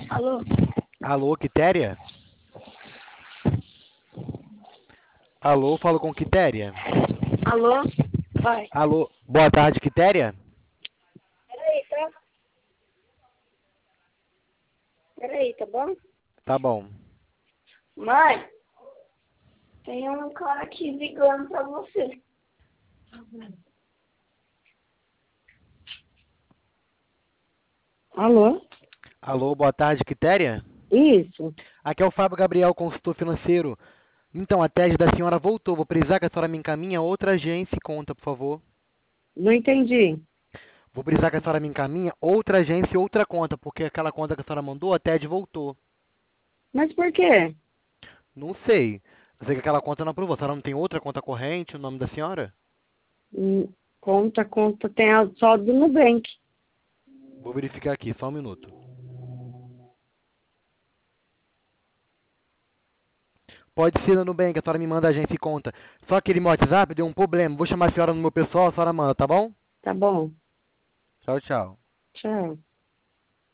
Alô? Alô, Quitéria? Alô, falo com Quitéria? Alô? Vai. Alô, boa tarde, Quitéria? Peraí, tá? Peraí, tá bom? Tá bom. Mãe, tem um cara aqui ligando pra você. Alô? Alô, boa tarde, Quitéria? Isso. Aqui é o Fábio Gabriel, consultor financeiro. Então, a tese da senhora voltou. Vou precisar que a senhora me encaminhe a outra agência e conta, por favor. Não entendi. Vou precisar que a senhora me encaminhe outra agência e outra conta, porque aquela conta que a senhora mandou, a TED voltou. Mas por quê? Não sei. Eu sei que aquela conta não aprovou. A senhora não tem outra conta corrente, o nome da senhora? Conta, tem só do Nubank. Vou verificar aqui, só um minuto. Pode ser no Nubank, a senhora me manda a agência e conta. Só que ele meu WhatsApp deu um problema. Vou chamar a senhora no meu pessoal, a senhora manda, tá bom? Tá bom. Tchau, tchau. Tchau.